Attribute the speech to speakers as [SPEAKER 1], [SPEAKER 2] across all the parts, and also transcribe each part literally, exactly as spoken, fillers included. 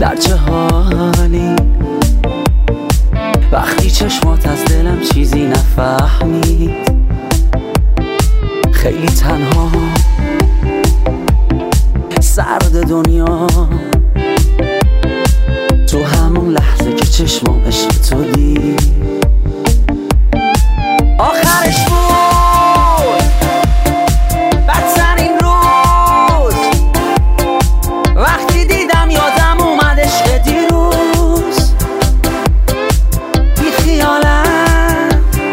[SPEAKER 1] در چه حالی وقتی چشمات از دلم چیزی نفهمید؟ خیلی تنها سرد دنیا تو همون لحظه که چشمام عشق تو دید آخرش بود بدترین روز وقتی دیدم یادم اومد عشق دیروز بی خیالم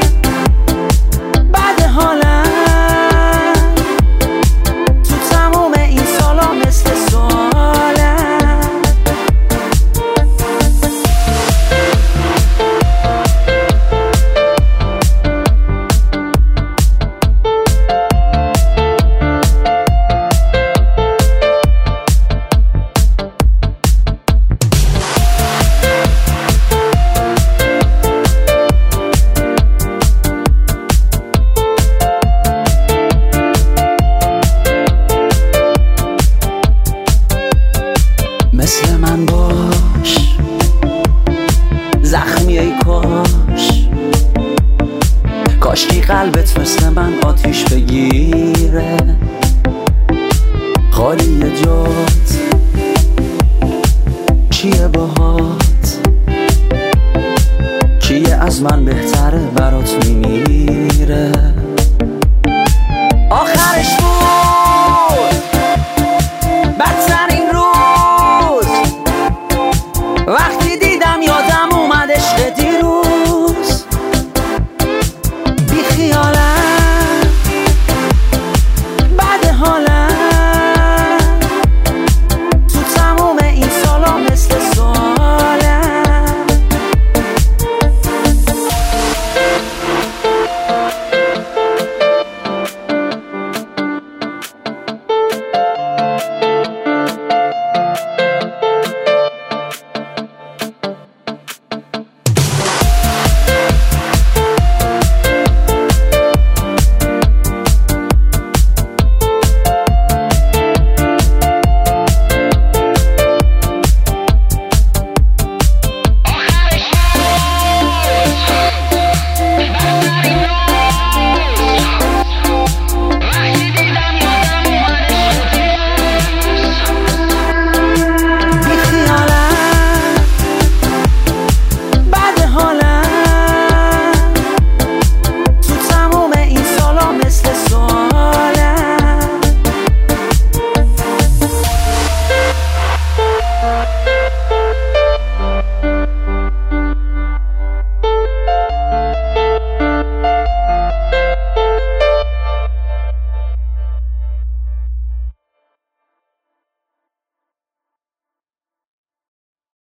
[SPEAKER 1] بعد حالم تو تموم این سالا مثل سوالم مثل من باش زخمی ای کاش کاشکی قلبت مثل من آتیش بگیره خالی جات